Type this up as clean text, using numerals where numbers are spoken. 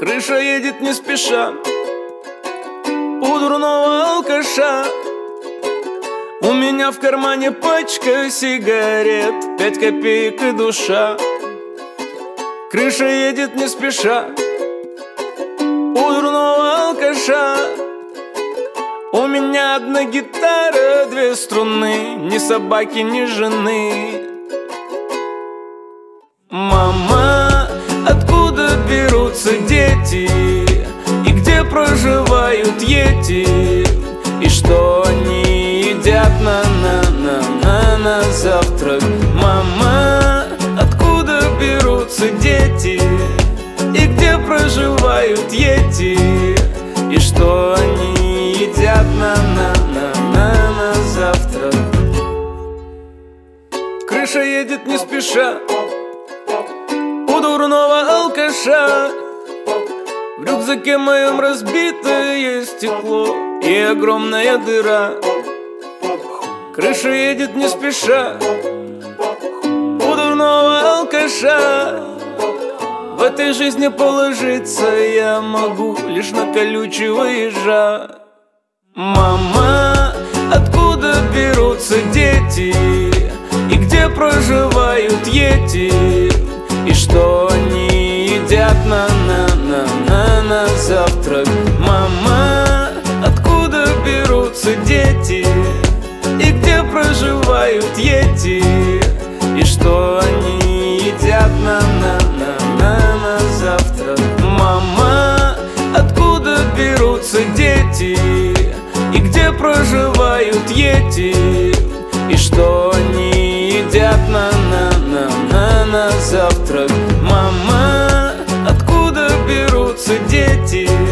Крыша едет не спеша у дурного алкаша. У меня в кармане пачка сигарет, 5 копеек и душа. Крыша едет не спеша у дурного алкаша. У меня одна гитара, 2 струны, ни собаки, ни жены. Мама, откуда берутся дети? И где проживают йети? И что они едят на завтрак? Мама, откуда берутся дети? И где проживают йети? И что они едят на завтрак? Крыша едет не спеша у дурного алкаша. В рюкзаке моем разбитое стекло и огромная дыра. Крыша едет не спеша у дурного алкаша. В этой жизни положиться я могу лишь на колючего ежа. Мама, откуда берутся дети? И где проживают йети? И что они едят на завтрак? Мама, откуда берутся дети? И где проживают йети? И что они едят на завтрак? Мама, откуда берутся дети? И где проживают йети? И что они едят на завтрак? Мама, откуда берутся дети?